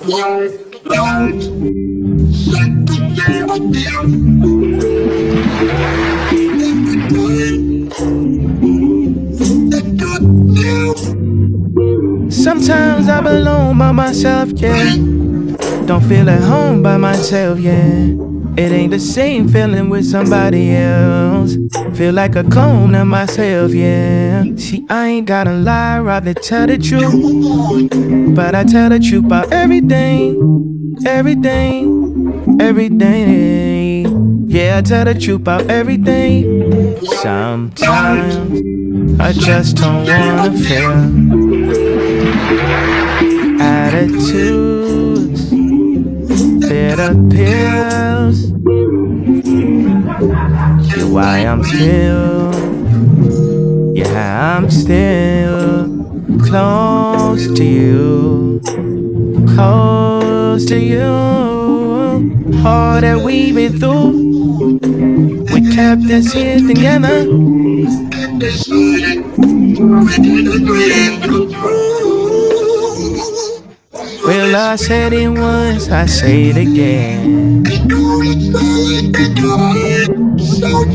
Sometimes I belong by myself, yeah. Don't feel at home by myself, yeah. It ain't the same feeling with somebody else. Feel like a clone of myself, yeah. See, I ain't gotta lie, rather tell the truth. But I tell the truth about everything, everything, everything. Yeah, I tell the truth about everything. Sometimes I just don't wanna feel attitudes, bitter pills. Why I'm still, yeah, I'm still close to you, close to you. All that we've been through, we kept this here together. Well, I said it once, I say it again. So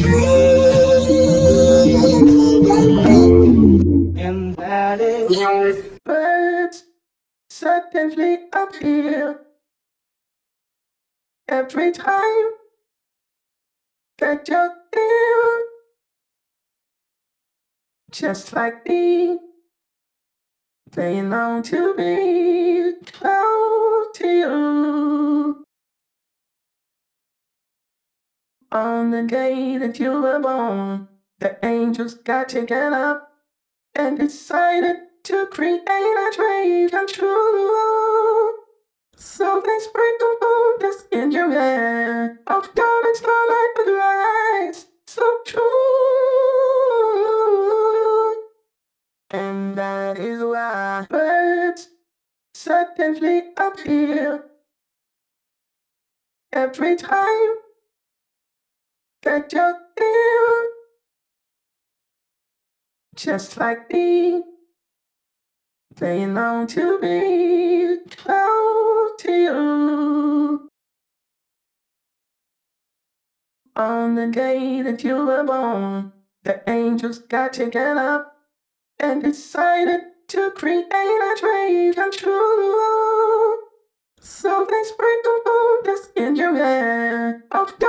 true. And that is birds suddenly appear every time that you're there. Just like me, they long to be close to you. On the day that you were born, the angels got together and decided to create a dream come true. So they sprinkled on dust in your hair, of golden starlight with lights so true. And that is why birds suddenly appear every time that you're there. Just like me, they long to be close to you. On the day that you were born, the angels got together and decided to create a dream come true. So they sprinkled on dust in your hair, of